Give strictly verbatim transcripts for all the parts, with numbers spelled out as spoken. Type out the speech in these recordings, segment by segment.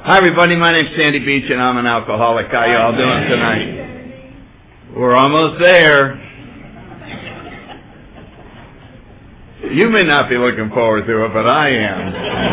Hi everybody, my name's Sandy Beach and I'm an alcoholic. How y'all doing tonight? We're almost there. You may not be looking forward to it, but I am.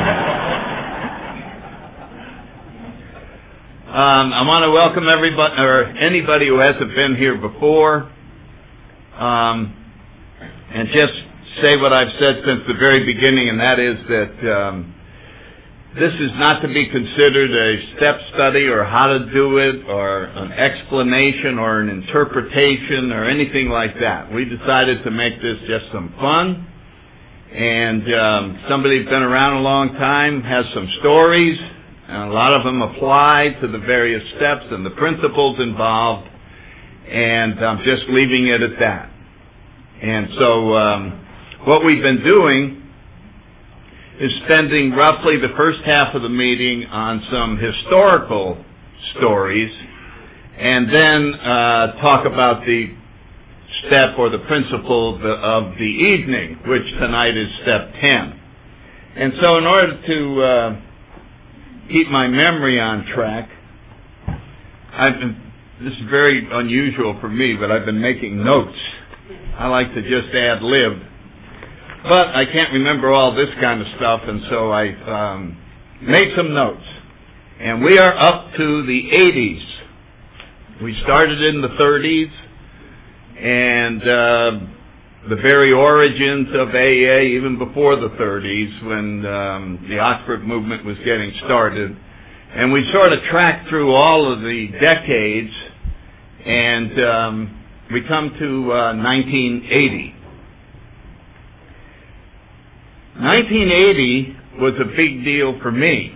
um, I want to welcome everybody, or anybody who hasn't been here before, um, and just say what I've said since the very beginning, and that is that um, this is not to be considered a step study or how to do it or an explanation or an interpretation or anything like that. We decided to make this just some fun. And um, somebody who's been around a long time has some stories, and a lot of them apply to the various steps and the principles involved. And I'm just leaving it at that. And so um, what we've been doing is spending roughly the first half of the meeting on some historical stories, and then uh, talk about the step or the principle of the, of the evening, which tonight is step ten. And so in order to uh, keep my memory on track, I've been, this is very unusual for me, but I've been making notes. I like to just ad lib. But I can't remember all this kind of stuff, and so I um, made some notes. And we are up to the eighties. We started in the thirties, and uh, the very origins of A A, even before the thirties, when um, the Oxford movement was getting started. And we sort of tracked through all of the decades, and um, we come to uh, nineteen eighty. nineteen eighty was a big deal for me.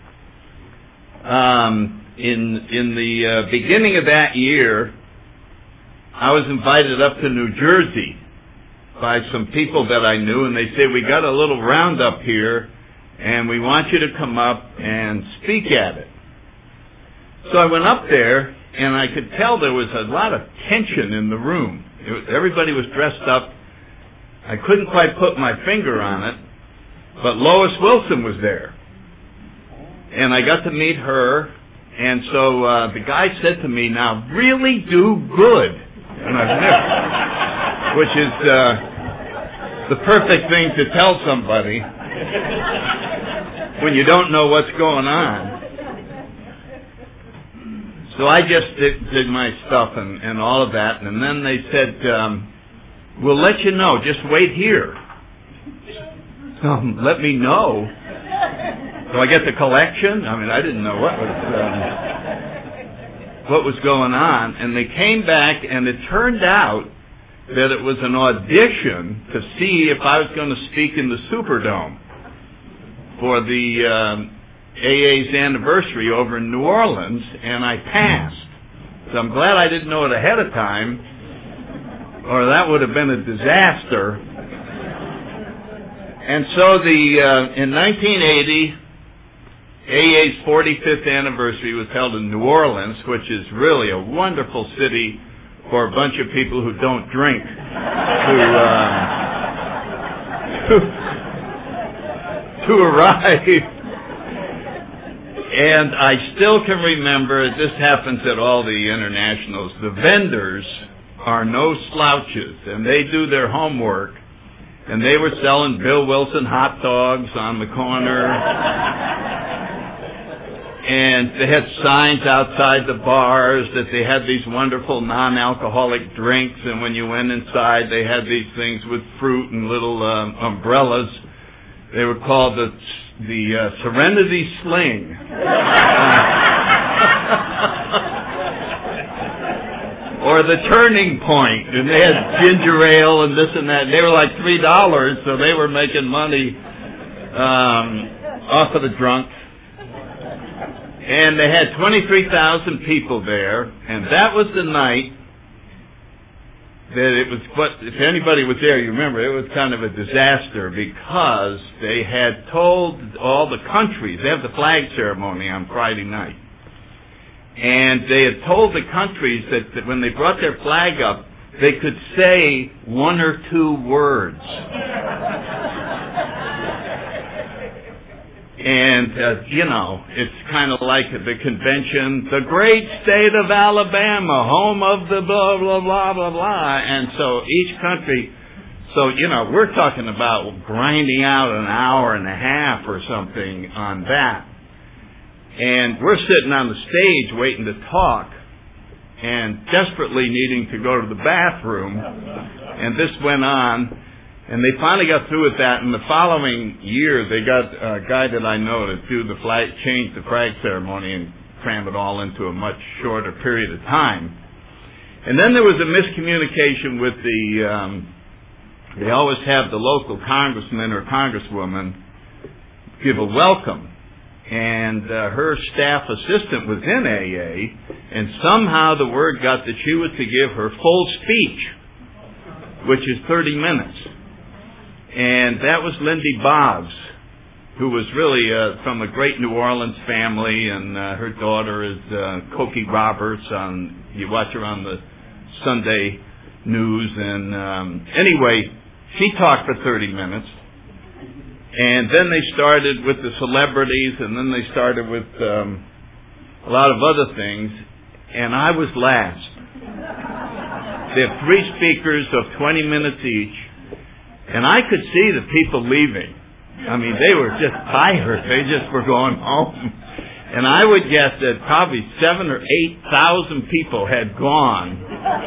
Um, in in the uh, beginning of that year, I was invited up to New Jersey by some people that I knew, and they said, we got a little roundup here, and we want you to come up and speak at it. So I went up there, and I could tell there was a lot of tension in the room. It was, everybody was dressed up. I couldn't quite put my finger on it, but Lois Wilson was there. And I got to meet her, and so uh, the guy said to me, now really do good. And I've never, which is uh, the perfect thing to tell somebody when you don't know what's going on. So I just did, did my stuff and, and all of that, and then they said, um, we'll let you know, just wait here. Um, let me know. Do I get the collection? I mean, I didn't know what was um, what was going on. And they came back, and it turned out that it was an audition to see if I was going to speak in the Superdome for the um, A A's anniversary over in New Orleans, and I passed. So I'm glad I didn't know it ahead of time, or that would have been a disaster. And so the uh, in nineteen eighty, A A's forty-fifth anniversary was held in New Orleans, which is really a wonderful city for a bunch of people who don't drink to uh, to, to arrive. And I still can remember, this happens at all the internationals, the vendors are no slouches, and they do their homework. And they were selling Bill Wilson hot dogs on the corner. And they had signs outside the bars that they had these wonderful non-alcoholic drinks. And when you went inside, they had these things with fruit and little um, umbrellas. They were called the, the uh, Serenity Sling. Or the Turning Point, and they had ginger ale and this and that. They were like three dollars, so they were making money um, off of the drunk. And they had twenty-three thousand people there, and that was the night that it was, but if anybody was there, you remember, it was kind of a disaster because they had told all the countries, they have the flag ceremony on Friday night. And they had told the countries that, that when they brought their flag up, they could say one or two words. And, uh, you know, it's kind of like the convention, the great state of Alabama, home of the blah, blah, blah, blah, blah. And so each country, so, you know, we're talking about grinding out an hour and a half or something on that. And we're sitting on the stage waiting to talk and desperately needing to go to the bathroom. And this went on. And they finally got through with that, and the following year they got a guy that I know to do the flag, change the flag ceremony and cram it all into a much shorter period of time. And then there was a miscommunication with the, um, they always have the local congressman or congresswoman give a welcome. And uh, her staff assistant was in A A, and somehow the word got that she was to give her full speech, which is thirty minutes. And that was Lindy Boggs, who was really uh, from a great New Orleans family, and uh, her daughter is uh, Cokie Roberts. On you watch her on the Sunday news, and um, anyway, she talked for thirty minutes, and then they started with the celebrities, and then they started with um, a lot of other things, and I was last. They have three speakers of twenty minutes each. And I could see the people leaving. I mean, they were just tired. They just were going home. And I would guess that probably seven or eight thousand people had gone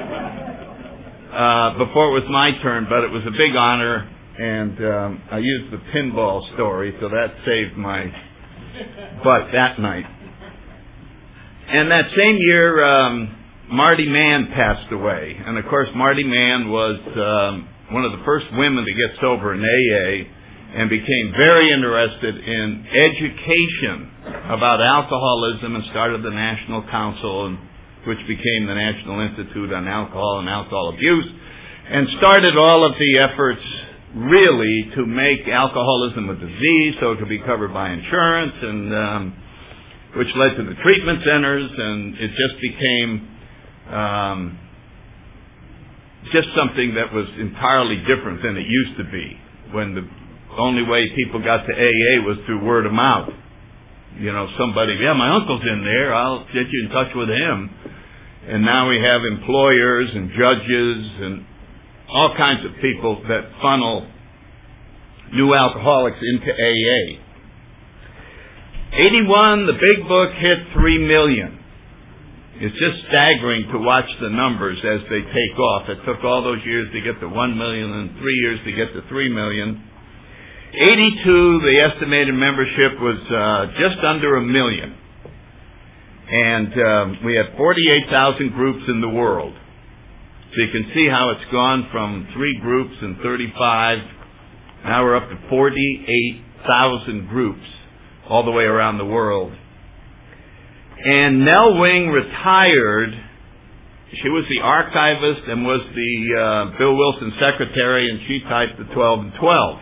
uh, before it was my turn. But it was a big honor, and um, I used the pinball story, so that saved my butt that night. And that same year, um, Marty Mann passed away. And of course, Marty Mann was Um, one of the first women to get sober in A A, and became very interested in education about alcoholism, and started the National Council, and, which became the National Institute on Alcohol and Alcohol Abuse, and started all of the efforts really to make alcoholism a disease so it could be covered by insurance, and um, which led to the treatment centers, and it just became um, just something that was entirely different than it used to be, when the only way people got to A A was through word of mouth. You know, somebody, yeah, my uncle's in there, I'll get you in touch with him. And now we have employers and judges and all kinds of people that funnel new alcoholics into A A. eighty-one, the big book hit three million. It's just staggering to watch the numbers as they take off. It took all those years to get to one million and three years to get to three million. eighty-two, the estimated membership was uh, just under a million. And um, we had forty-eight thousand groups in the world. So you can see how it's gone from three groups and thirty-five. Now we're up to forty-eight thousand groups all the way around the world. And Nell Wing retired. She was the archivist and was the uh, Bill Wilson secretary, and she typed the twelve and twelve.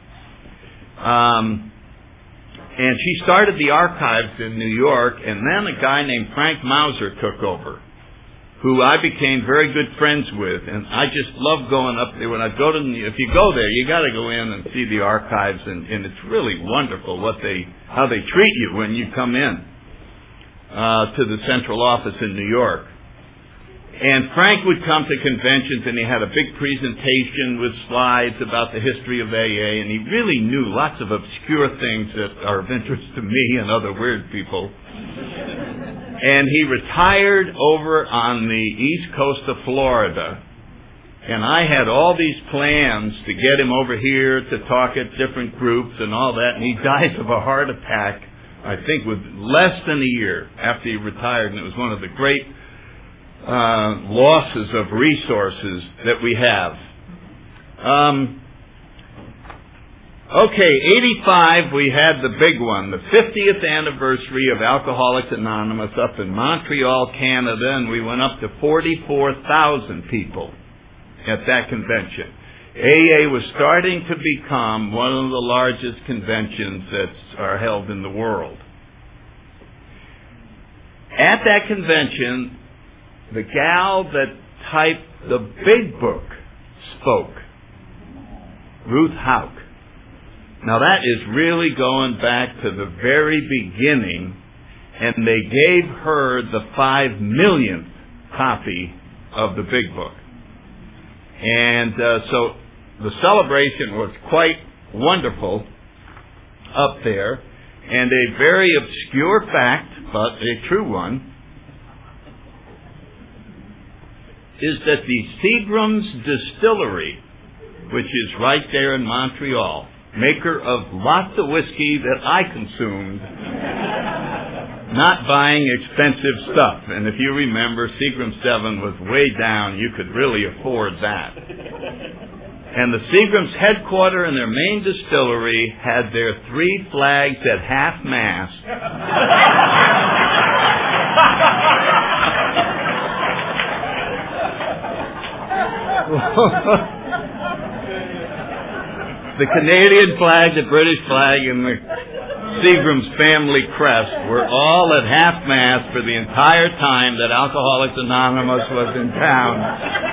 Um, and she started the archives in New York, and then a guy named Frank Mauser took over, who I became very good friends with. And I just love going up there. When I go to, if you go there, you got to go in and see the archives, and, and it's really wonderful what they, how they treat you when you come in. Uh, to the central office in New York. And Frank would come to conventions, and he had a big presentation with slides about the history of A A, and he really knew lots of obscure things that are of interest to me and other weird people. And he retired over on the east coast of Florida, and I had all these plans to get him over here to talk at different groups and all that, and he died of a heart attack, I think, with less than a year after he retired, and it was one of the great uh, losses of resources that we have. Um, okay, eighty-five, we had the big one, the fiftieth anniversary of Alcoholics Anonymous up in Montreal, Canada, and we went up to forty-four thousand people at that convention. A A was starting to become one of the largest conventions that are held in the world. At that convention, the gal that typed the big book spoke, Ruth Hauk. Now that is really going back to the very beginning, and they gave her the five millionth copy of the Big Book. And uh, so the celebration was quite wonderful up there. And a very obscure fact, but a true one, is that the Seagram's Distillery, which is right there in Montreal, maker of lots of whiskey that I consumed, not buying expensive stuff. And if you remember, Seagram seven was way down. You could really afford that. And the Seagram's headquarter and their main distillery had their three flags at half-mast. The Canadian flag, the British flag, and the Seagram's family crest were all at half-mast for the entire time that Alcoholics Anonymous was in town.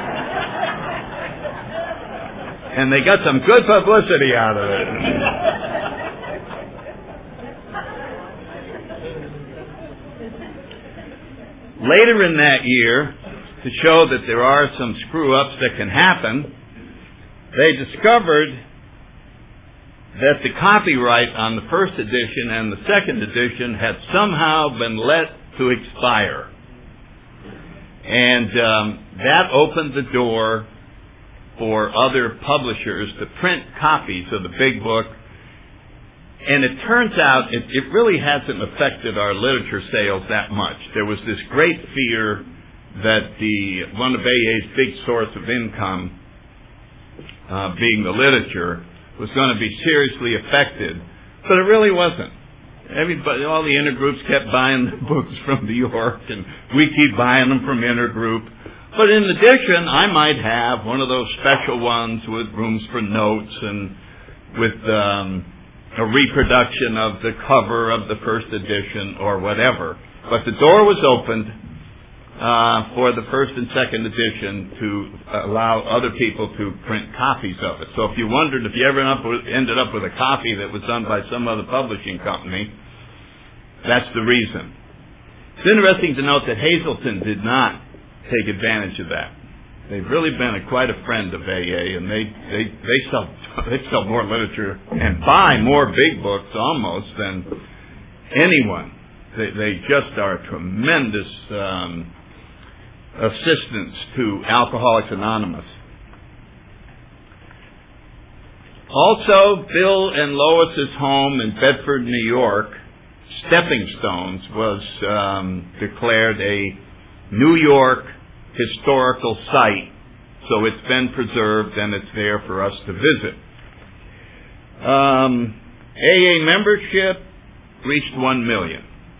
And they got some good publicity out of it. Later in that year, to show that there are some screw-ups that can happen, they discovered that the copyright on the first edition and the second edition had somehow been let to expire. And um, that opened the door for other publishers to print copies of the Big Book. And it turns out it, it really hasn't affected our literature sales that much. There was this great fear that the one of A A's big source of income, uh, being the literature, was going to be seriously affected. But it really wasn't. Everybody, all the intergroups kept buying the books from New York, and we keep buying them from Intergroup. But in addition, I might have one of those special ones with rooms for notes and with um, a reproduction of the cover of the first edition or whatever. But the door was opened uh, for the first and second edition to allow other people to print copies of it. So if you wondered if you ever ended up with a copy that was done by some other publishing company, that's the reason. It's interesting to note that Hazelton did not take advantage of that. They've really been a, quite a friend of A A, and they, they, they sell they sell more literature and buy more Big Books almost than anyone. They, they just are a tremendous um, assistance to Alcoholics Anonymous. Also, Bill and Lois's home in Bedford, New York, Stepping Stones, was um, declared a New York historical site, so it's been preserved and it's there for us to visit. Um, A A membership reached one million.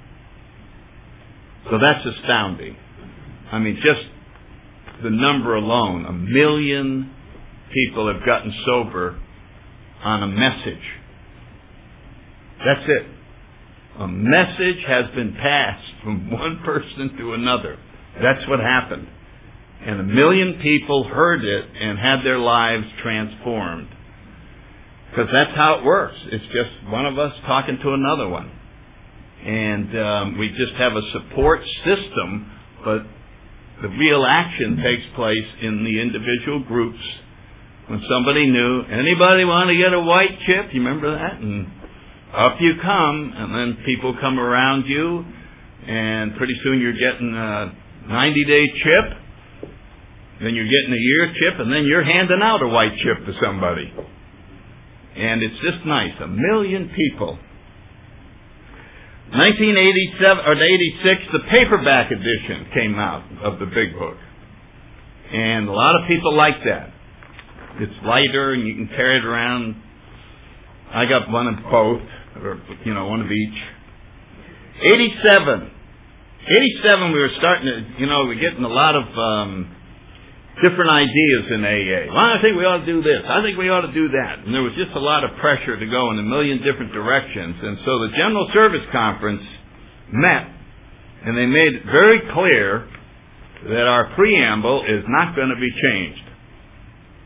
So that's astounding. I mean, just the number alone, a million people have gotten sober on a message. That's it. A message has been passed from one person to another. That's what happened. And a million people heard it and had their lives transformed. Because that's how it works. It's just one of us talking to another one. And um, we just have a support system, but the real action takes place in the individual groups. When somebody new, anybody want to get a white chip? You remember that? And up you come, and then people come around you, and pretty soon you're getting a ninety-day chip. Then you're getting a year chip, and then you're handing out a white chip to somebody. And it's just nice. A million people. nineteen eighty-seven or eighty-six, the paperback edition came out of the Big Book. And a lot of people like that. It's lighter, and you can carry it around. I got one of both, or, you know, one of each. eighty-seven. eighty-seven, we were starting to, you know, we're getting a lot of um, different ideas in A A. Well, I think we ought to do this. I think we ought to do that. And there was just a lot of pressure to go in a million different directions. And so the General Service Conference met, and they made it very clear that our preamble is not going to be changed.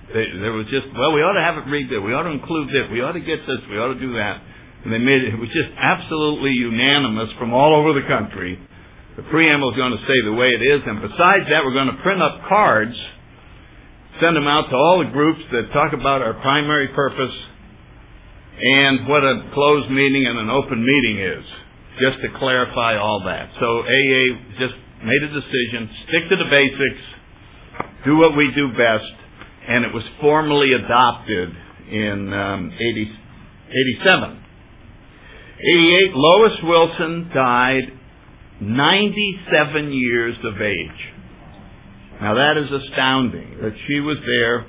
They, there was just, well, we ought to have it read this. We ought to include this. We ought to get this. We ought to do that. And they made it, it was just absolutely unanimous from all over the country. The preamble is going to say the way it is. And besides that, we're going to print up cards, send them out to all the groups that talk about our primary purpose and what a closed meeting and an open meeting is, just to clarify all that. So A A just made a decision, stick to the basics, do what we do best, and it was formally adopted in um, eighty, eighty-seven. eighty-eight, Lois Wilson died ninety-seven years of age. Now that is astounding, that she was there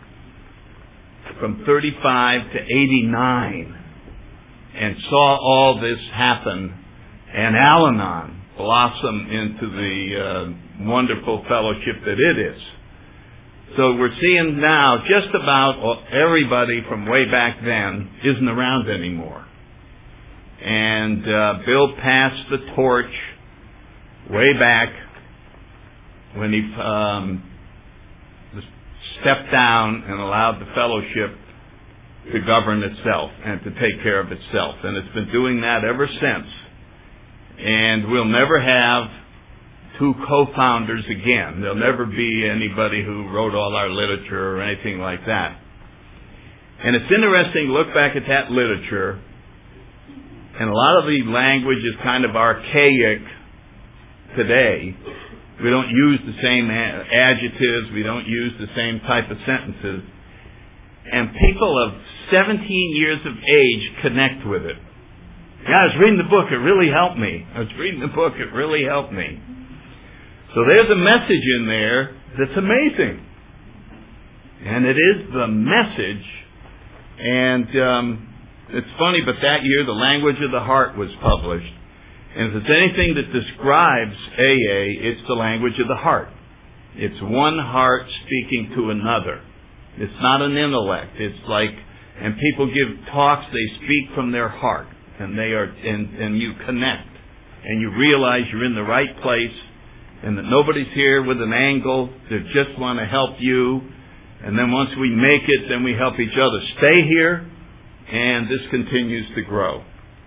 from thirty-five to eighty-nine and saw all this happen, and Al-Anon blossom into the uh, wonderful fellowship that it is. So we're seeing now just about everybody from way back then isn't around anymore. And uh, Bill passed the torch way back when he um, stepped down and allowed the fellowship to govern itself and to take care of itself. And it's been doing that ever since. And we'll never have two co-founders again. There'll never be anybody who wrote all our literature or anything like that. And it's interesting to look back at that literature, and a lot of the language is kind of archaic today. We don't use the same adjectives. We don't use the same type of sentences. And people of seventeen years of age connect with it. Yeah, I was reading the book. It really helped me. I was reading the book. It really helped me. So there's a message in there that's amazing. And it is the message. And um, it's funny, but that year the Language of the Heart was published. And if there's anything that describes A A, it's the language of the heart. It's one heart speaking to another. It's not an intellect. It's like, and people give talks, they speak from their heart. And they are, and, and you connect. And you realize you're in the right place. And that nobody's here with an angle. They just want to help you. And then once we make it, then we help each other stay here. And this continues to grow.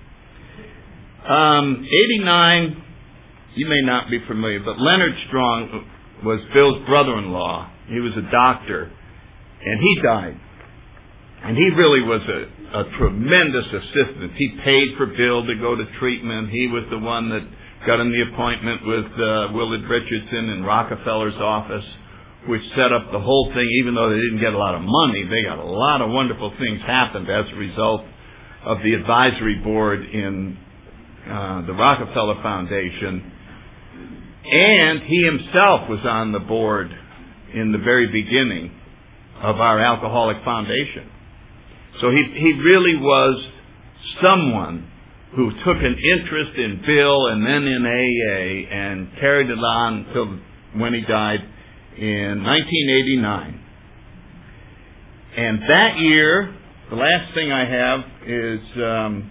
Um, eighty-nine, you may not be familiar, but Leonard Strong was Bill's brother-in-law. He was a doctor. And he died. And he really was a, a tremendous assistant. He paid for Bill to go to treatment. He was the one that got him the appointment with uh, Willard Richardson in Rockefeller's office, which set up the whole thing. Even though they didn't get a lot of money, they got a lot of wonderful things happened as a result of the advisory board in uh, the Rockefeller Foundation. And he himself was on the board in the very beginning of our Alcoholic Foundation. So he, he really was someone who took an interest in Bill and then in A A and carried it on until when he died in nineteen eighty-nine. And that year, the last thing I have is um,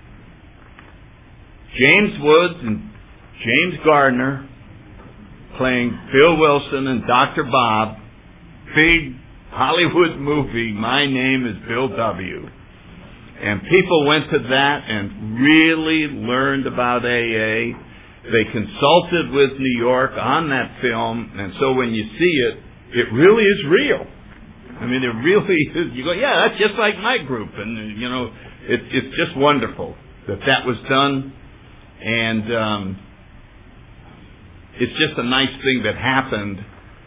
James Woods and James Gardner playing Bill Wilson and Doctor Bob. Big Hollywood movie, My Name is Bill W. And people went to that and really learned about A A. They consulted with New York on that film, and so when you see it, it really is real. I mean, it really is. You go, yeah, that's just like my group, and you know, it, it's just wonderful that that was done, and um, it's just a nice thing that happened,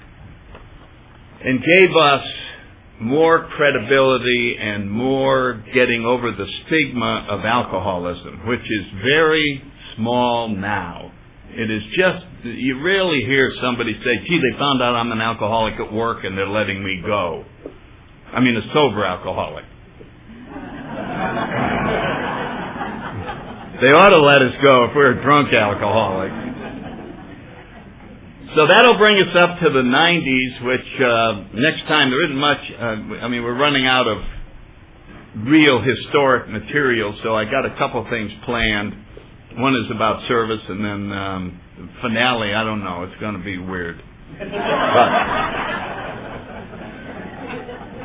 and gave us more credibility and more getting over the stigma of alcoholism, which is very small now. It is just, you rarely hear somebody say, gee, they found out I'm an alcoholic at work and they're letting me go. I mean, a sober alcoholic. They ought to let us go if we're a drunk alcoholic. So that'll bring us up to the nineties, which uh, next time there isn't much. Uh, I mean, we're running out of real historic material, so I got a couple things planned. One is about service, and then um, the finale, I don't know. It's going to be weird. But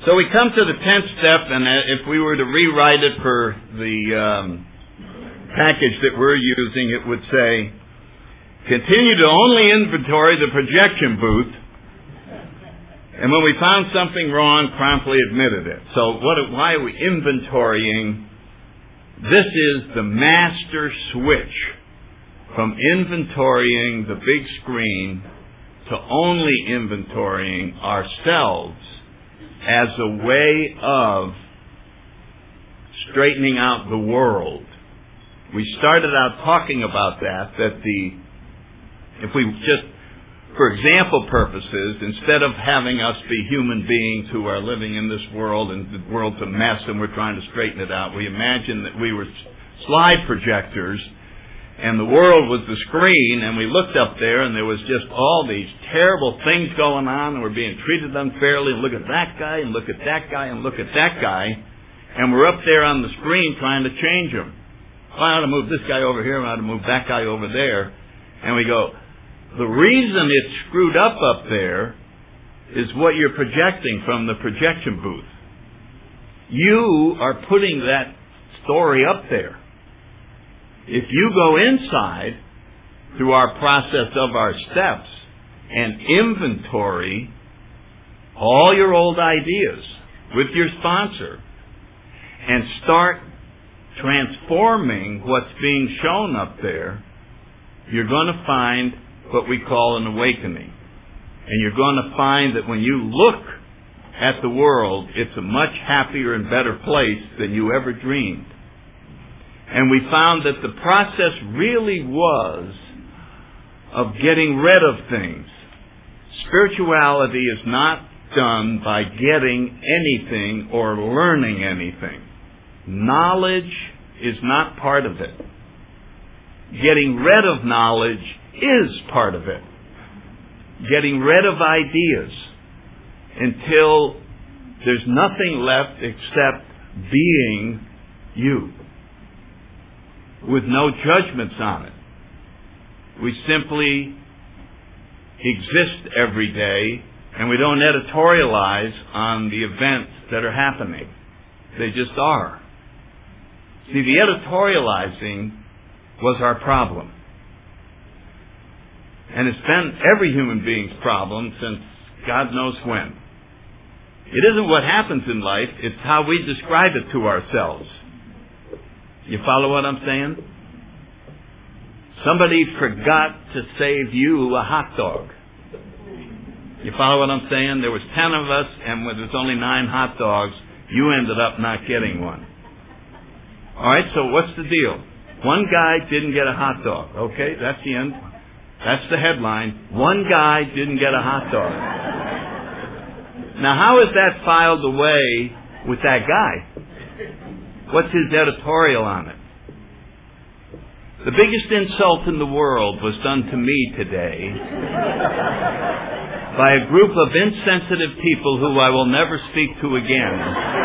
So we come to the tenth step, and if we were to rewrite it for the um, package that we're using, it would say, continue to only inventory the projection booth, and when we found something wrong, promptly admitted it. So what, why are we inventorying? This is the master switch from inventorying the big screen to only inventorying ourselves as a way of straightening out the world. We started out talking about that, that the, if we just, for example purposes, instead of having us be human beings who are living in this world and the world's a mess and we're trying to straighten it out, we imagined that we were slide projectors and the world was the screen, and we looked up there and there was just all these terrible things going on and we're being treated unfairly, and look at that guy and look at that guy and look at that guy, and we're up there on the screen trying to change them. Well, I ought to move this guy over here, I ought to move that guy over there. And we go, the reason it's screwed up up there is what you're projecting from the projection booth. You are putting that story up there. If you go inside through our process of our steps and inventory all your old ideas with your sponsor and start transforming what's being shown up there, you're going to find what we call an awakening. And you're going to find that when you look at the world, it's a much happier and better place than you ever dreamed. And we found that the process really was of getting rid of things. Spirituality is not done by getting anything or learning anything. Knowledge is not part of it. Getting rid of knowledge is part of it. Getting rid of ideas until there's nothing left except being you, with no judgments on it. We simply exist every day, and we don't editorialize on the events that are happening. They just are. See, the editorializing was our problem. And it's been every human being's problem since God knows when. It isn't what happens in life, it's how we describe it to ourselves. You follow what I'm saying? Somebody forgot to save you a hot dog. You follow what I'm saying? There was ten of us, and when there's only nine hot dogs, you ended up not getting one. Alright, so what's the deal? One guy didn't get a hot dog. Okay, that's the end. That's the headline. One guy didn't get a hot dog. Now, how is that filed away with that guy? What's his editorial on it? The biggest insult in the world was done to me today by a group of insensitive people who I will never speak to again.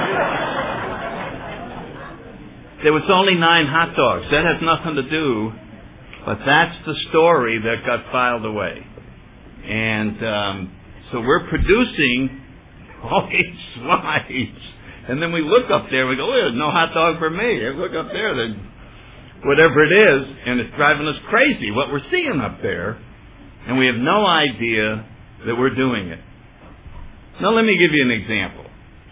There was only nine hot dogs. That has nothing to do, but that's the story that got filed away. And um, so we're producing all these slides. And then we look up there, we go, oh, there's no hot dog for me. And look up there, there's whatever it is, and it's driving us crazy what we're seeing up there. And we have no idea that we're doing it. Now let me give you an example.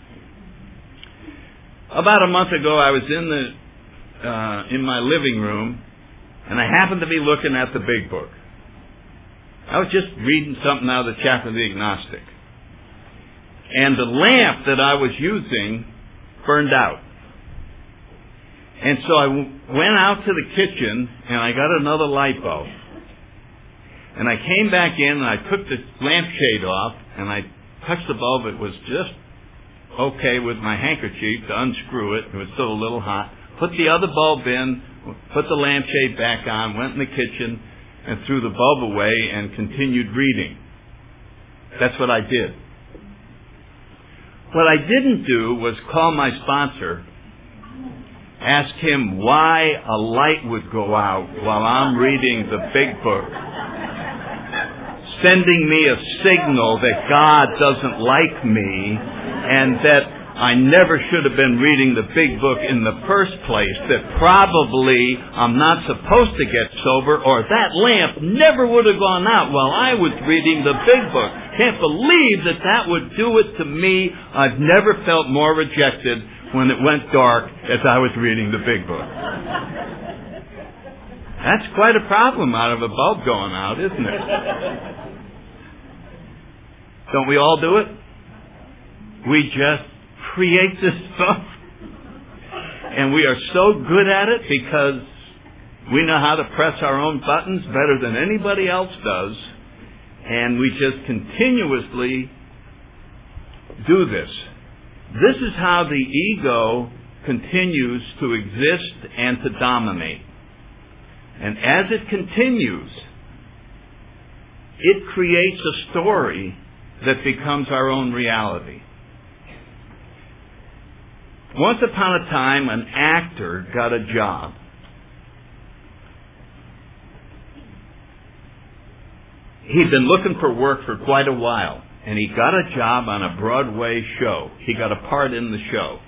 About a month ago, I was in the uh, in my living room, and I happened to be looking at the Big Book. I was just reading something out of the Chapter of the Agnostic. And the lamp that I was using burned out. And so I w- went out to the kitchen and I got another light bulb. And I came back in and I took the lampshade off and I touched the bulb. It was just okay with my handkerchief to unscrew it. It was still a little hot. Put the other bulb in, put the lampshade back on, went in the kitchen and threw the bulb away and continued reading. That's what I did. What I didn't do was call my sponsor, ask him why a light would go out while I'm reading the Big Book, sending me a signal that God doesn't like me and that I never should have been reading the big book in the first place, that probably I'm not supposed to get sober, or that lamp never would have gone out while I was reading the big book. Can't believe that that would do it to me. I've never felt more rejected when it went dark as I was reading the big book. That's quite a problem out of a bulb going out, isn't it? Don't we all do it? We just create this stuff. And we are so good at it because we know how to press our own buttons better than anybody else does. And we just continuously do this. This is how the ego continues to exist and to dominate. And as it continues, it creates a story that becomes our own reality. Once upon a time, an actor got a job. He'd been looking for work for quite a while, and he got a job on a Broadway show. He got a part in the show.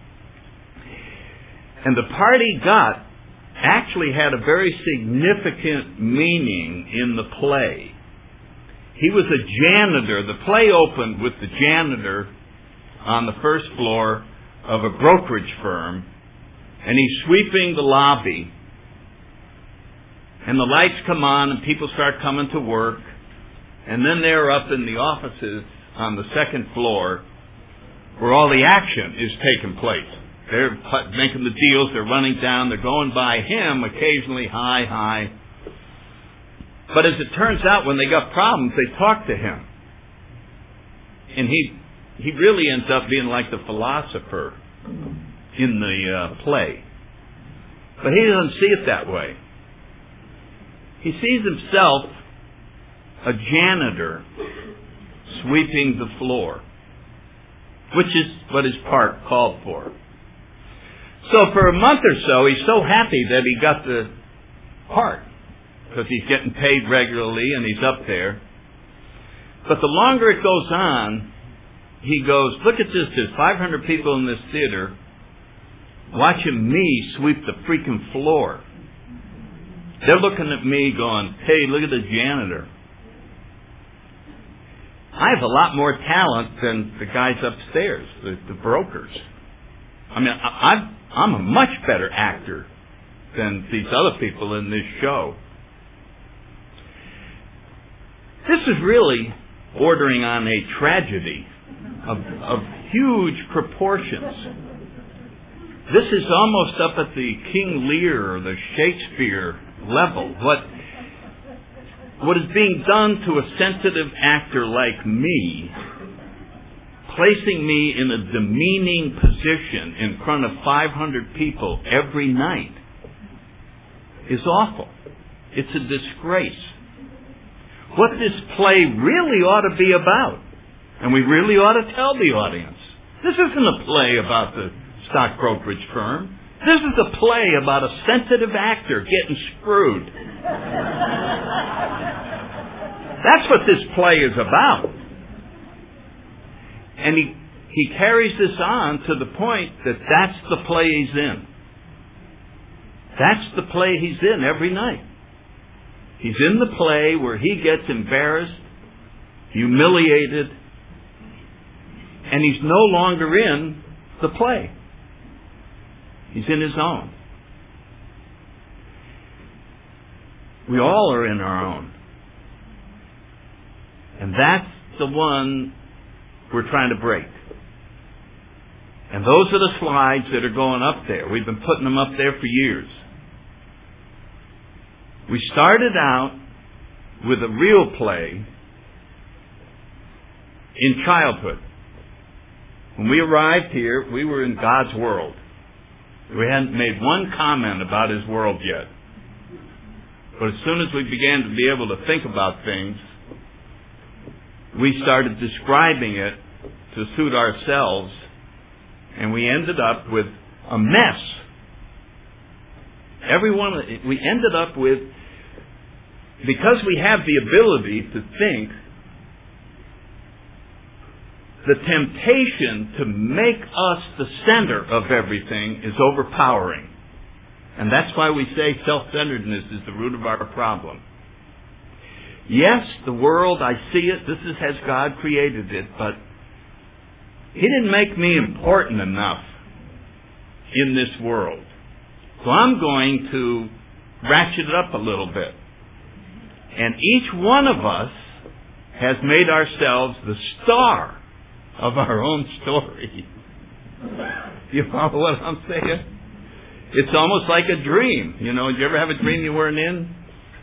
And the part he got actually had a very significant meaning in the play. He was a janitor. The play opened with the janitor on the first floor of a brokerage firm, and he's sweeping the lobby, and the lights come on and people start coming to work, and then they're up in the offices on the second floor where all the action is taking place. They're making the deals, they're running down, they're going by him occasionally, hi, hi. But as it turns out, when they got problems, they talk to him. And he he really ends up being like the philosopher in the uh, play. But he doesn't see it that way. He sees himself a janitor sweeping the floor, which is what his part called for. So for a month or so, he's so happy that he got the part, because he's getting paid regularly and he's up there. But the longer it goes on, he goes, look at this, there's five hundred people in this theater watching me sweep the freaking floor. They're looking at me going, hey, look at the janitor. I have a lot more talent than the guys upstairs, the, the brokers. I mean, I, I've, I'm a much better actor than these other people in this show. This is really bordering on a tragedy of, of huge proportions. This is almost up at the King Lear or the Shakespeare level. What, what is being done to a sensitive actor like me, placing me in a demeaning position in front of five hundred people every night, is awful. It's a disgrace. What this play really ought to be about, and we really ought to tell the audience, this isn't a play about the stock brokerage firm. This is a play about a sensitive actor getting screwed. That's what this play is about. And he, he carries this on to the point that that's the play he's in. That's the play he's in every night. He's in the play where he gets embarrassed, humiliated, and he's no longer in the play. He's in his own. We all are in our own. And that's the one we're trying to break. And those are the slides that are going up there. We've been putting them up there for years. We started out with a real play in childhood. When we arrived here, we were in God's world. We hadn't made one comment about His world yet. But as soon as we began to be able to think about things, we started describing it to suit ourselves, and we ended up with a mess. Everyone, we ended up with, because we have the ability to think, the temptation to make us the center of everything is overpowering. And that's why we say self-centeredness is the root of our problem. Yes, the world, I see it, this is as God created it, but He didn't make me important enough in this world. So I'm going to ratchet it up a little bit. And each one of us has made ourselves the star of our own story. You follow what I'm saying? It's almost like a dream. You know, did you ever have a dream you weren't in?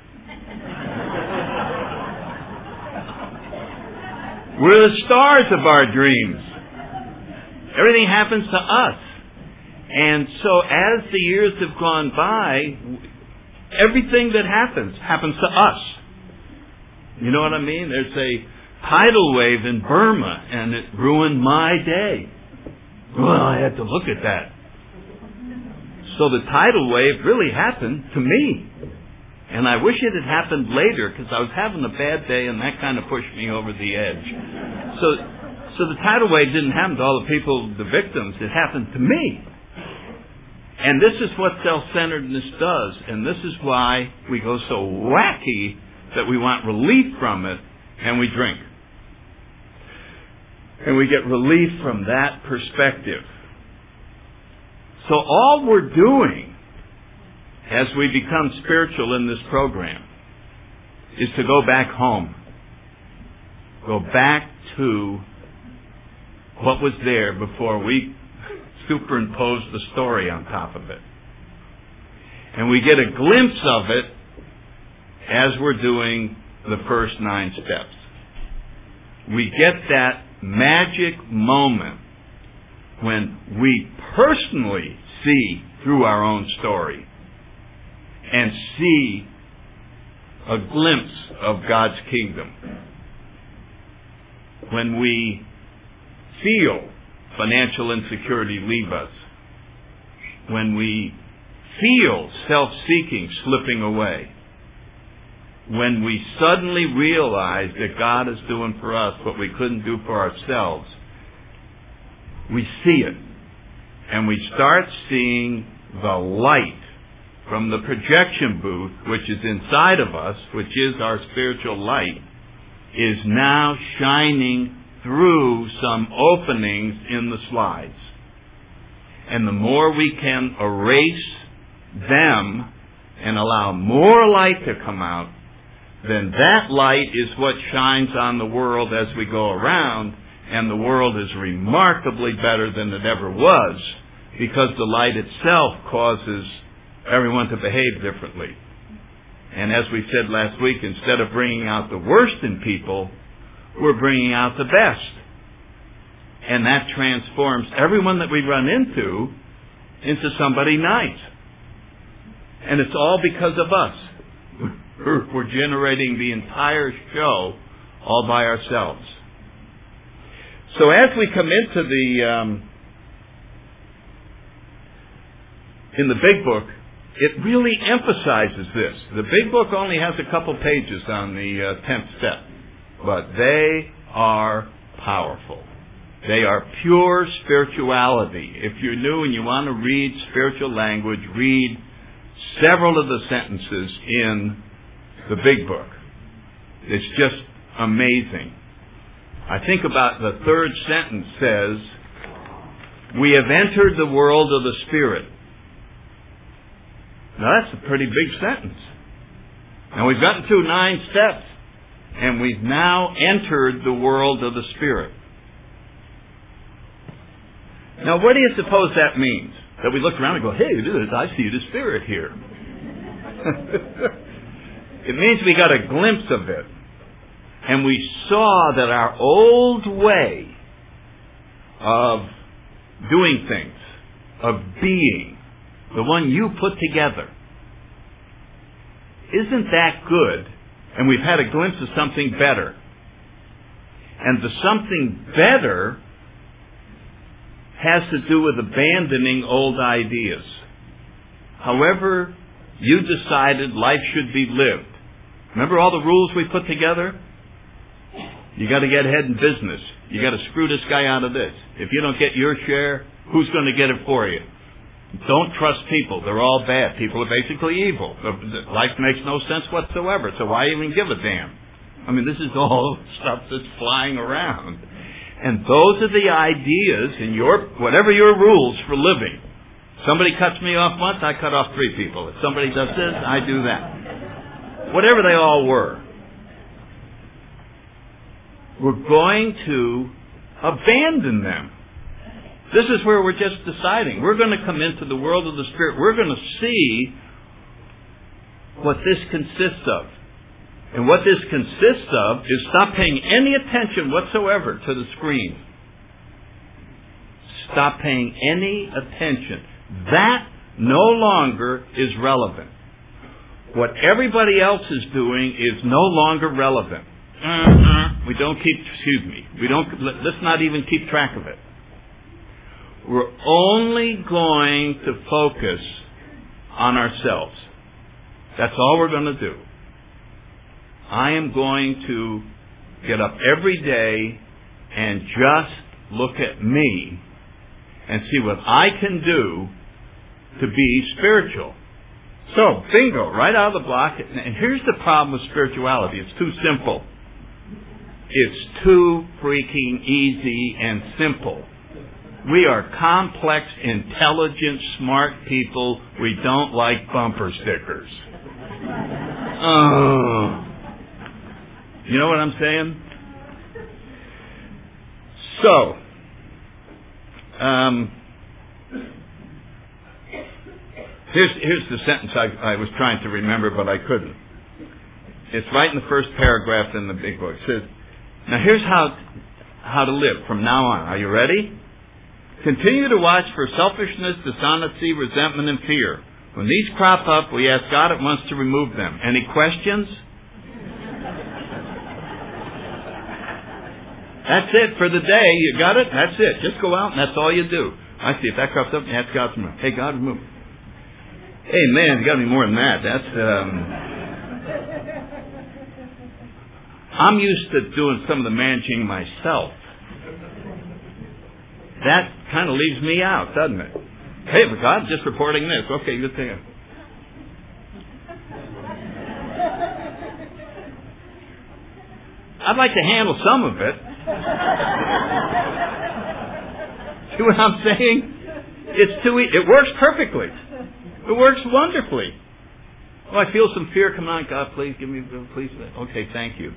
We're the stars of our dreams. Everything happens to us. And so as the years have gone by, everything that happens, happens to us. You know what I mean? There's a tidal wave in Burma, and it ruined my day. Well, I had to look at that. So the tidal wave really happened to me. And I wish it had happened later, because I was having a bad day, and that kind of pushed me over the edge. So, so the tidal wave didn't happen to all the people, the victims. It happened to me. And this is what self-centeredness does. And this is why we go so wacky that we want relief from it, and we drink. And we get relief from that perspective. So all we're doing as we become spiritual in this program is to go back home. Go back to what was there before we superimposed the story on top of it. And we get a glimpse of it as we're doing the first nine steps. We get that magic moment when we personally see through our own story and see a glimpse of God's kingdom. When we feel financial insecurity leave us. When we feel self-seeking slipping away. When we suddenly realize that God is doing for us what we couldn't do for ourselves. We see it. And we start seeing the light from the projection booth, which is inside of us, which is our spiritual light, is now shining through some openings in the slides. And the more we can erase them and allow more light to come out, then that light is what shines on the world as we go around, and the world is remarkably better than it ever was, because the light itself causes everyone to behave differently. And as we said last week, instead of bringing out the worst in people, we're bringing out the best. And that transforms everyone that we run into into somebody nice. And it's all because of us. We're generating the entire show all by ourselves. So as we come into the, um, in the Big Book, it really emphasizes this. The Big Book only has a couple pages on the uh, tenth step, but they are powerful. They are pure spirituality. If you're new and you want to read spiritual language, read several of the sentences in the Big Book. It's just amazing. I think about the third sentence says, we have entered the world of the Spirit. Now that's a pretty big sentence. And we've gotten through nine steps, and we've now entered the world of the Spirit. Now what do you suppose that means? That we look around and go, hey, I see the Spirit here. It means we got a glimpse of it. And we saw that our old way of doing things, of being, the one you put together, isn't that good? And we've had a glimpse of something better. And the something better has to do with abandoning old ideas. However you decided life should be lived. Remember all the rules we put together? You got to get ahead in business. You got to screw this guy out of this. If you don't get your share, who's going to get it for you? Don't trust people. They're all bad. People are basically evil. Life makes no sense whatsoever, so why even give a damn? I mean, this is all stuff that's flying around. And those are the ideas in your, whatever your rules for living. Somebody cuts me off once, I cut off three people. If somebody does this, I do that. Whatever they all were. We're going to abandon them. This is where we're just deciding. We're going to come into the world of the Spirit. We're going to see what this consists of. And what this consists of is stop paying any attention whatsoever to the screen. Stop paying any attention. That no longer is relevant. What everybody else is doing is no longer relevant. Uh-uh. We don't keep, excuse me, we don't, let's not even keep track of it. We're only going to focus on ourselves. That's all we're going to do. I am going to get up every day and just look at me and see what I can do to be spiritual. So, bingo, right out of the block. And here's the problem with spirituality. It's too simple. It's too freaking easy and simple. We are complex, intelligent, smart people. We don't like bumper stickers. Oh. You know what I'm saying? So, um, here's, here's the sentence I, I was trying to remember, but I couldn't. It's right in the first paragraph in the big book. It says, now here's how, how to live from now on. Are you ready? Continue to watch for selfishness, dishonesty, resentment, and fear. When these crop up, we ask God at once to remove them. Any questions? That's it for the day. You got it? That's it. Just go out and that's all you do. I see. If that crops up, you ask God to remove it. Hey, God, remove it. Hey, man, you got to be more than that. That's, um... I'm used to doing some of the managing myself. That kind of leaves me out, doesn't it? Hey, but God's just reporting this. Okay, good thing. I'd like to handle some of it. See what I'm saying? It's too easy. It works perfectly. It works wonderfully. Oh, I feel some fear. Come on, God, please give me, please. Okay, thank you.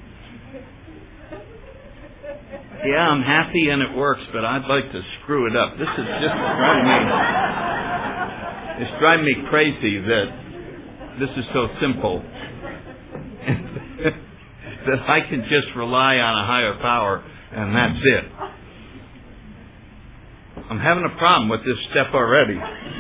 Yeah, I'm happy and it works, but I'd like to screw it up. This is just driving me, it's driving me crazy that this is so simple. That I can just rely on a higher power and that's it. I'm having a problem with this step already.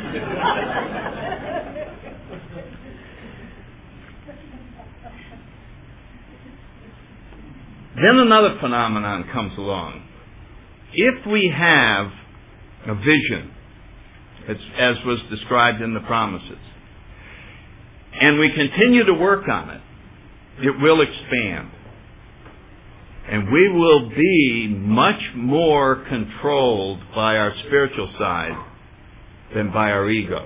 Then another phenomenon comes along. If we have a vision, as, as was described in the promises, and we continue to work on it, it will expand. And we will be much more controlled by our spiritual side than by our ego.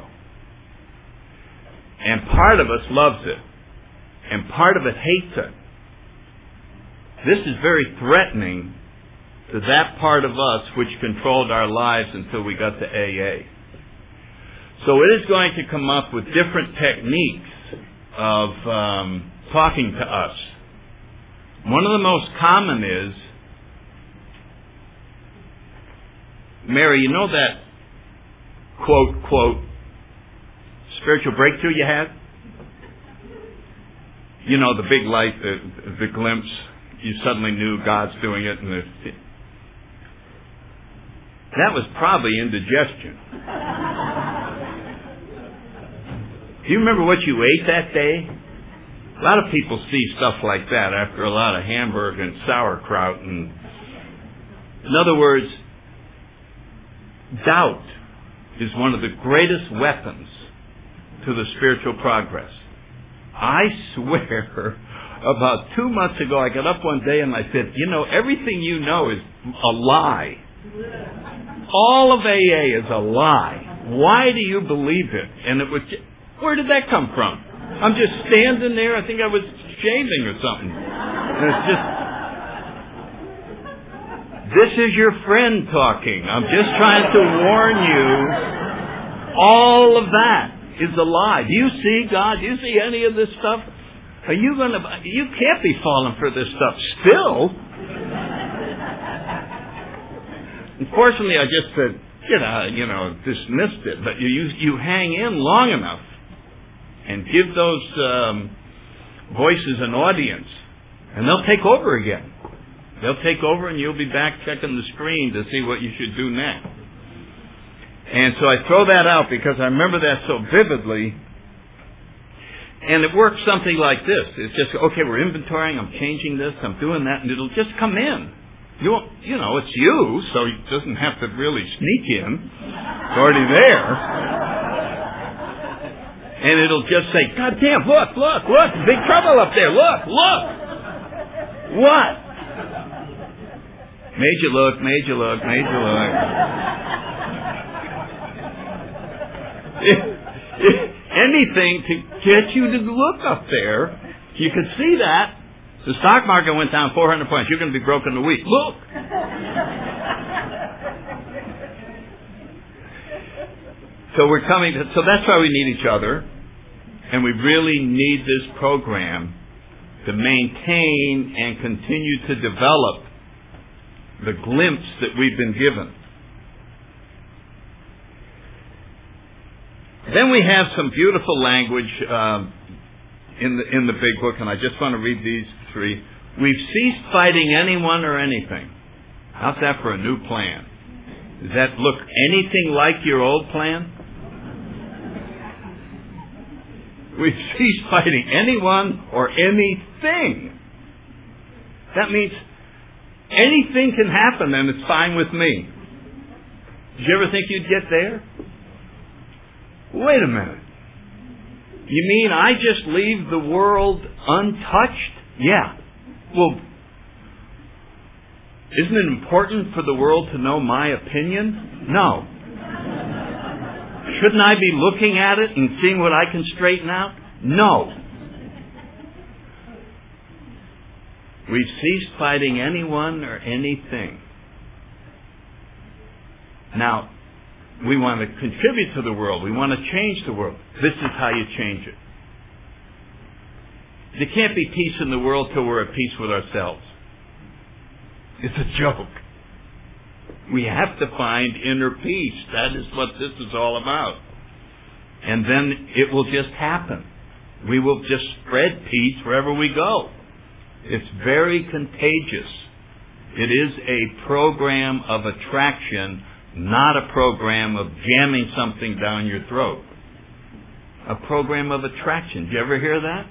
And part of us loves it, and part of it hates it. This is very threatening to that part of us which controlled our lives until we got to A A. So it is going to come up with different techniques of um, talking to us. One of the most common is, Mary, you know that quote, quote, spiritual breakthrough you had? You know, the big light, the, the glimpse. You suddenly knew God's doing it. And the, that was probably indigestion. Do you remember what you ate that day? A lot of people see stuff like that after a lot of hamburger and sauerkraut. And in other words, doubt is one of the greatest weapons to the spiritual progress. I swear, about two months ago, I got up one day and I said, you know, everything you know is a lie. All of A A is a lie. Why do you believe it? And it was, just, where did that come from? I'm just standing there. I think I was shaving or something. And it's just, this is your friend talking. I'm just trying to warn you. All of that is a lie. Do you see God? Do you see any of this stuff? Are you going to, you can't be falling for this stuff still. Unfortunately, I just said, you know, you know, dismissed it. But you, you, you hang in long enough and give those um, voices an audience, and they'll take over again. They'll take over, and you'll be back checking the screen to see what you should do next. And so I throw that out because I remember that so vividly. And it works something like this. It's just, okay, we're inventorying, I'm changing this, I'm doing that, and it'll just come in. You won't, you know, it's you, so it doesn't have to really sneak in. It's already there. And it'll just say, God damn, look, look, look, big trouble up there, look, look. What? Made you look, made you look, made you look. Anything to get you to look up there. You can see that. The stock market went down four hundred points. You're going to be broke in a week. Look! So we're coming to, so that's why we need each other. And we really need this program to maintain and continue to develop the glimpse that we've been given. Then we have some beautiful language um, in the in the big book, and I just want to read these three. We've ceased fighting anyone or anything. How's that for a new plan? Does that look anything like your old plan? We've ceased fighting anyone or anything. That means anything can happen and it's fine with me. Did you ever think you'd get there? Wait a minute. You mean I just leave the world untouched? Yeah. Well, isn't it important for the world to know my opinion? No. Shouldn't I be looking at it and seeing what I can straighten out? No. We've ceased fighting anyone or anything. Now, we want to contribute to the world. We want to change the world. This is how you change it. There can't be peace in the world till we're at peace with ourselves. It's a joke. We have to find inner peace. That is what this is all about. And then it will just happen. We will just spread peace wherever we go. It's very contagious. It is a program of attraction, not a program of jamming something down your throat. A program of attraction. Did you ever hear that?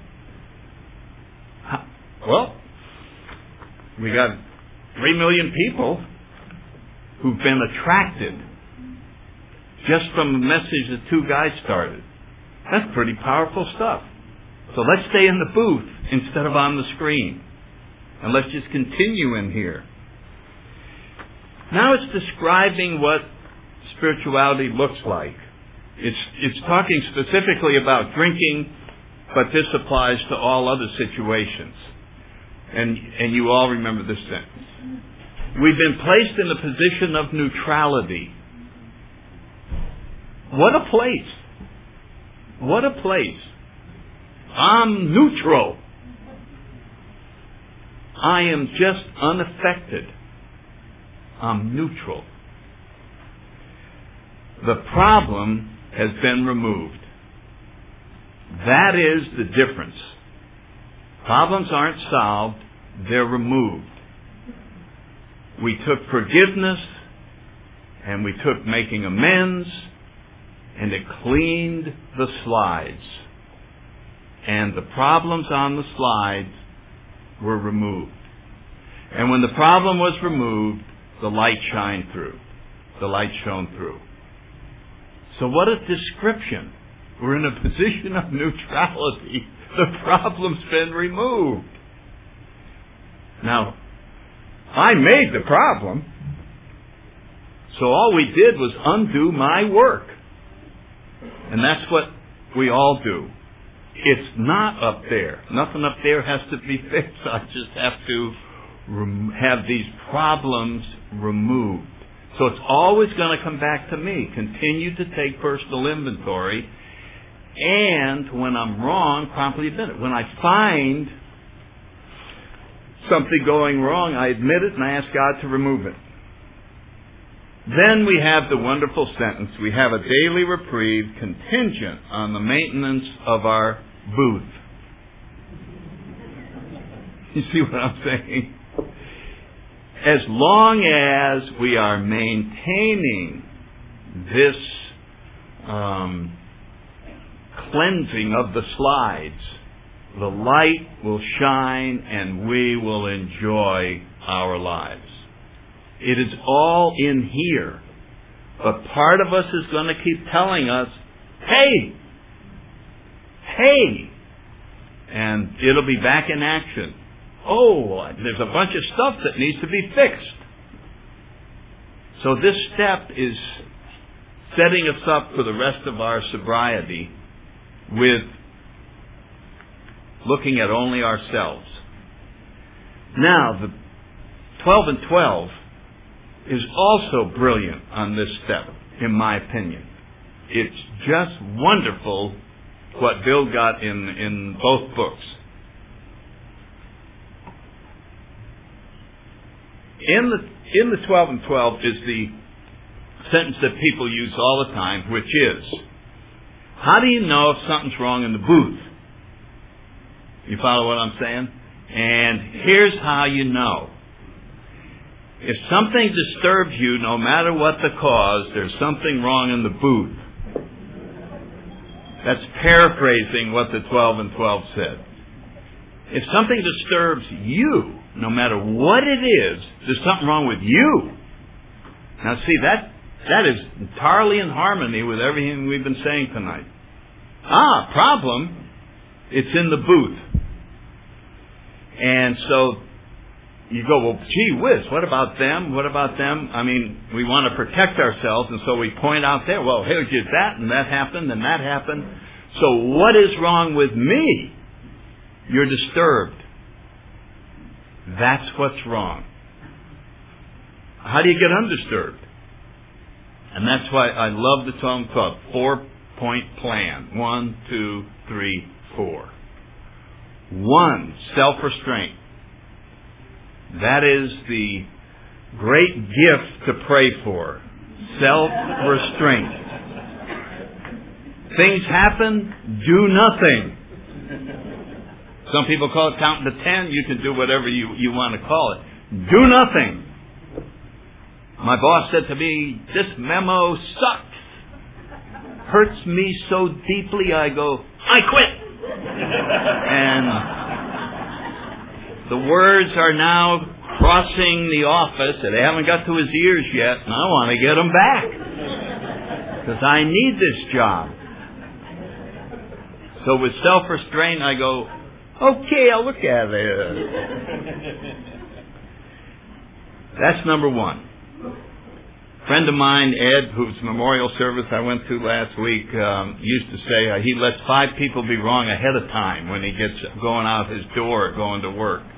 Well, we got three million people who've been attracted just from a message that two guys started. That's pretty powerful stuff. So let's stay in the booth instead of on the screen. And let's just continue in here. Now it's describing what spirituality looks like. It's, it's talking specifically about drinking, but this applies to all other situations. And, and you all remember this sentence. We've been placed in a position of neutrality. What a place. What a place. I'm neutral. I am just unaffected. I'm neutral. The problem has been removed. That is the difference. Problems aren't solved, they're removed. We took forgiveness and we took making amends, and it cleaned the slides. And the problems on the slides were removed. And when the problem was removed, the light shined through. The light shone through. So what a description. We're in a position of neutrality. The problem's been removed. Now, I made the problem, so all we did was undo my work. And that's what we all do. It's not up there. Nothing up there has to be fixed. I just have to rem- have these problems removed. So it's always going to come back to me. Continue to take personal inventory. And when I'm wrong, promptly admit it. When I find something going wrong, I admit it and I ask God to remove it. Then we have the wonderful sentence, we have a daily reprieve contingent on the maintenance of our booth. You see what I'm saying? As long as we are maintaining this um, cleansing of the slides, the light will shine and we will enjoy our lives. It is all in here. But part of us is going to keep telling us, hey, hey, and it'll be back in action. Oh, there's a bunch of stuff that needs to be fixed. So this step is setting us up for the rest of our sobriety with looking at only ourselves. Now, the twelve and twelve is also brilliant on this step, in my opinion. It's just wonderful what Bill got in, in both books. In the, in the twelve and twelve is the sentence that people use all the time, which is, how do you know if something's wrong in the booth? You follow what I'm saying? And here's how you know. If something disturbs you, no matter what the cause, there's something wrong in the booth. That's paraphrasing what the twelve and twelve said. If something disturbs you, no matter what it is, there's something wrong with you. Now see, that that is entirely in harmony with everything we've been saying tonight. Ah, problem, it's in the booth. And so you go, well, gee whiz, what about them? What about them? I mean, we want to protect ourselves, and so we point out there, well, here's that, and that happened, and that happened. So what is wrong with me? You're disturbed. That's what's wrong. How do you get undisturbed? And that's why I love the twelve and twelve. Four-point plan. One, two, three, four. One, self-restraint. That is the great gift to pray for. Self-restraint. Things happen, do nothing. Some people call it counting to ten. You can do whatever you, you want to call it. Do nothing. My boss said to me, this memo sucks. Hurts me so deeply, I go, I quit. And the words are now crossing the office, and they haven't got to his ears yet, and I want to get them back. Because I need this job. So with self-restraint, I go, okay, I'll look at it. That's number one. A friend of mine, Ed, whose memorial service I went to last week, um, used to say uh, he lets five people be wrong ahead of time when he gets going out his door going to work.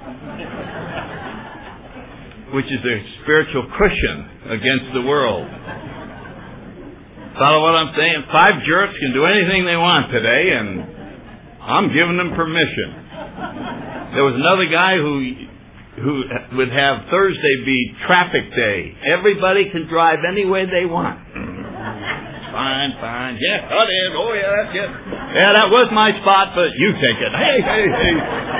Which is a spiritual cushion against the world. Follow what I'm saying? Five jerks can do anything they want today, and I'm giving them permission. There was another guy who who would have Thursday be traffic day. Everybody can drive any way they want. Fine, fine. Yeah, cut in. Oh, yeah, that's it. Yeah, that was my spot, but you take it. Hey, hey, hey.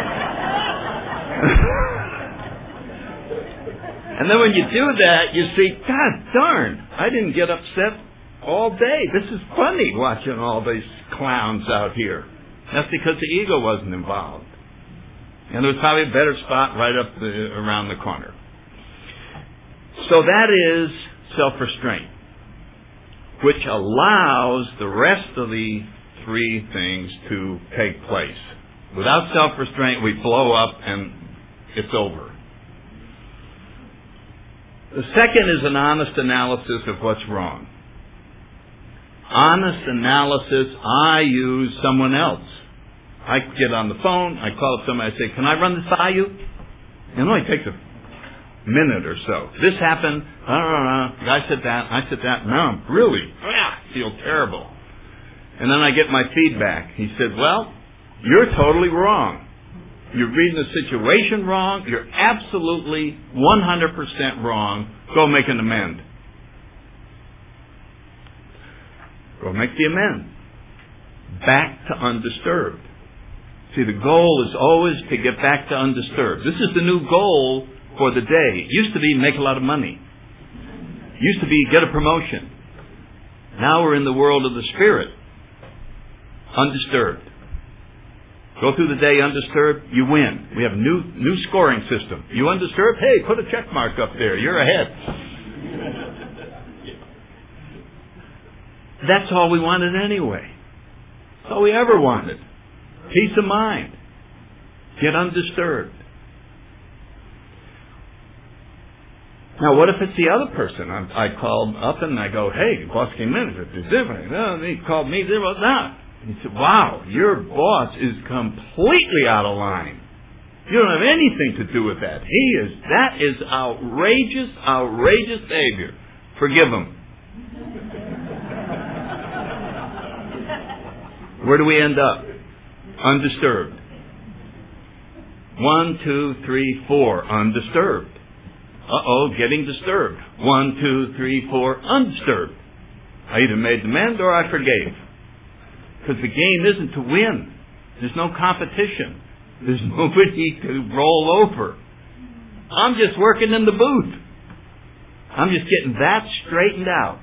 And then when you do that, you see, God darn, I didn't get upset all day. This is funny watching all these clowns out here. That's because the ego wasn't involved. And there was probably a better spot right up the, around the corner. So that is self-restraint, which allows the rest of the three things to take place. Without self-restraint, we blow up and it's over. The second is an honest analysis of what's wrong. Honest analysis, I use someone else. I get on the phone, I call up somebody, I say, can I run this by you? It only takes a minute or so. This happened, uh, I said that, I said that, now I'm really, I feel terrible. And then I get my feedback. He said, well, you're totally wrong. You're reading the situation wrong. You're absolutely one hundred percent wrong. Go make an amend. Go make the amend. Back to undisturbed. See, the goal is always to get back to undisturbed. This is the new goal for the day. It used to be make a lot of money. It used to be get a promotion. Now we're in the world of the Spirit. Undisturbed. Go through the day undisturbed, you win. We have a new new scoring system. You undisturbed? Hey, put a check mark up there. You're ahead. That's all we wanted anyway. That's all we ever wanted. Peace of mind. Get undisturbed. Now, what if it's the other person? I, I called up and I go, hey, boss came in. It's different. No, he called me. There was that. He said, wow, your boss is completely out of line. You don't have anything to do with that. He is, that is outrageous, outrageous behavior. Forgive him. Where do we end up? Undisturbed. One, two, three, four. Undisturbed. Uh-oh, getting disturbed. One, two, three, four. Undisturbed. I either made the amend or I forgave. Because the game isn't to win. There's no competition. There's nobody to roll over. I'm just working in the booth. I'm just getting that straightened out.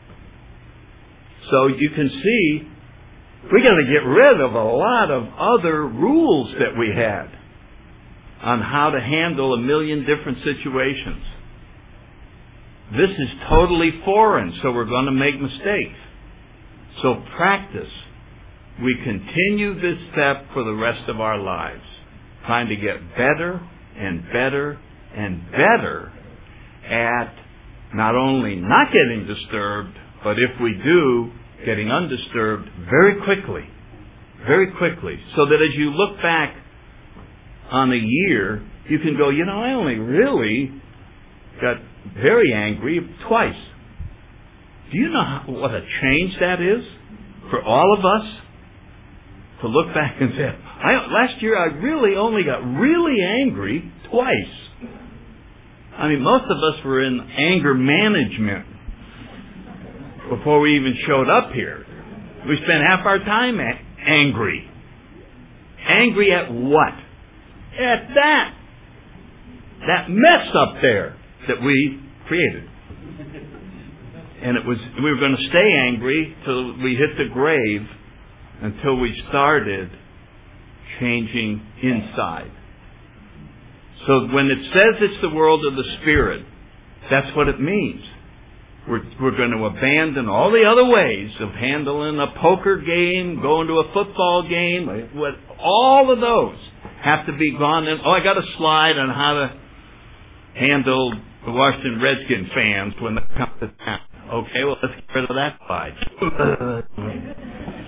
So you can see, we got to get rid of a lot of other rules that we had on how to handle a million different situations. This is totally foreign, so we're going to make mistakes. So practice. We continue this step for the rest of our lives, trying to get better and better and better at not only not getting disturbed, but if we do, getting undisturbed very quickly, very quickly, so that as you look back on a year, you can go, you know, I only really got very angry twice. Do you know how, what a change that is for all of us? To look back and say, I, last year I really only got really angry twice. I mean, most of us were in anger management before we even showed up here. We spent half our time a- angry. Angry at what? At that. That mess up there that we created. And it was, we were going to stay angry till we hit the grave, until we started changing inside. So when it says it's the world of the Spirit, that's what it means. We're, we're going to abandon all the other ways of handling a poker game, going to a football game. What, all of those have to be gone. In. Oh, I got a slide on how to handle the Washington Redskins fans when they come to town. Okay, well, let's get rid of that slide.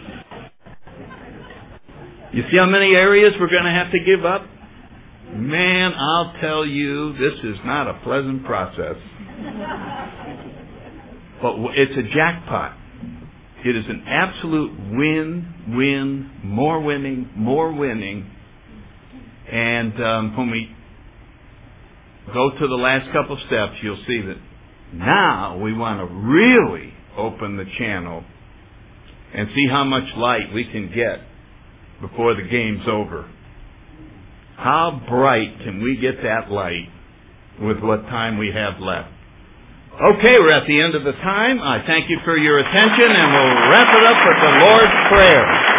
You see how many areas we're going to have to give up? Man, I'll tell you, this is not a pleasant process. But it's a jackpot. It is an absolute win, win, more winning, more winning. And um, when we go to the last couple steps, you'll see that now we want to really open the channel and see how much light we can get before the game's over. How bright can we get that light with what time we have left? Okay, we're at the end of the time. I thank you for your attention, and we'll wrap it up with the Lord's Prayer.